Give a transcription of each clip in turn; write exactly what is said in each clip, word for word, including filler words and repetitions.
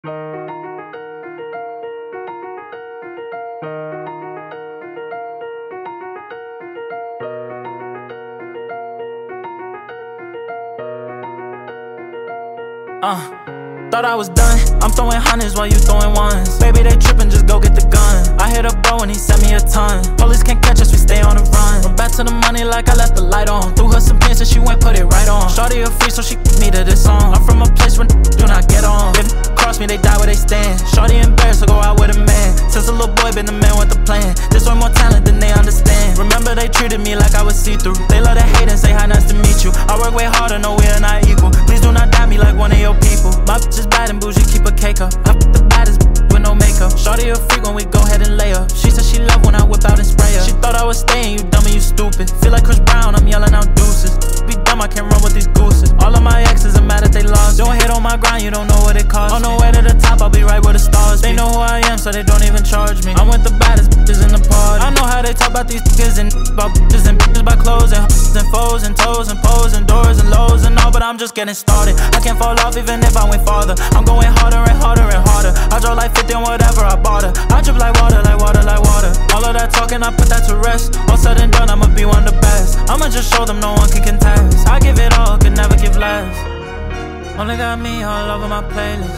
Uh, thought I was done. I'm throwing hundreds while you throwing ones. Baby, they trippin', just go get the gun. I hit a bro and he sent me a ton. Police can't catch us, we stay on the run. Run back to the money like I left the light on. Threw her some pins and she went put it right on. Shorty a free, so she me to this song. I'm from a place where do not get on. If cross me, they die where they stand. Shorty embarrassed, so go out with a man. Since a little boy, been the man with the plan. This one more talent than they understand. Remember they treated me like I was see-through. They love to hate and say hi, nice to meet you. I work way harder, no we are not equal. Please do not doubt me like one of your people. My bitch is bad and bougie, keep a cake up. I put the baddest with no makeup. Shorty a freak when we go ahead and lay up. She said she love when I whip out and spray her. She thought I was staying, you dumb and you stupid. Feel like Chris Brown, I'm yelling out deuces. Be dumb, I can't run with these gooses. All of my exes are mad that they lost. Don't hit on my grind, you don't know what it costs. On the way to the top, I'll be right where the stars be. They know who I am, so they don't even charge me. I'm with the baddest bitches in the party. I know how they talk about these niggas and about bitches and bitches by clothes and hoes and foes and toes and pose and doors and lows and all, but I'm just getting started. I can't fall off even if I went farther. I'm going harder and harder and harder. I draw like fifty on whatever I bought her. I drip like water, like water, like water. All of that talking, I put that to rest. All said and done, I'ma be one of the best. I'ma just show them no one can contest. I give it all, could never give less. Only got me all over my playlist.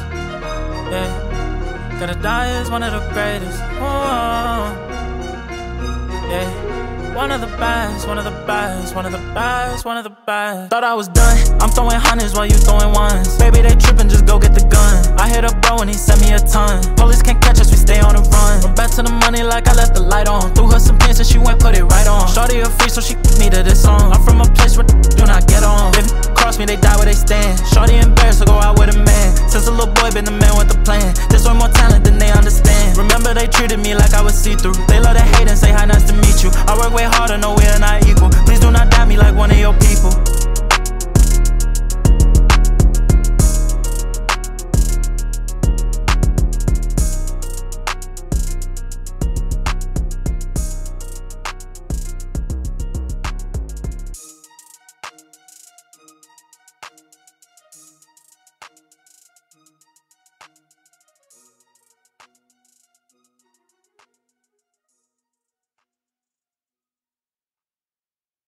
Yeah, Gotta Die is one of the greatest. Oh, yeah. One of the best, one of the best, one of the best, one of the best. Thought I was done. I'm throwing hundreds while you throwing ones. Baby, they trippin', just go get the gun. I hit a bro and he sent me a ton. Police can't catch us, we stay on the run. Run back to the money like I left the light on. Threw her some pins and she went put it right on. Shorty a free, so she me to this song. I'm from a place where do not get on. If cross me, they die where they stand. Shorty embarrassed, so go out with a man. Since a little boy, been the man with the plan. This one more talent than they understand. Remember they treated me like I was see-through. They love to hate and say hi, nice to meet you. I work way harder, no we are not equal. Please do not doubt me like one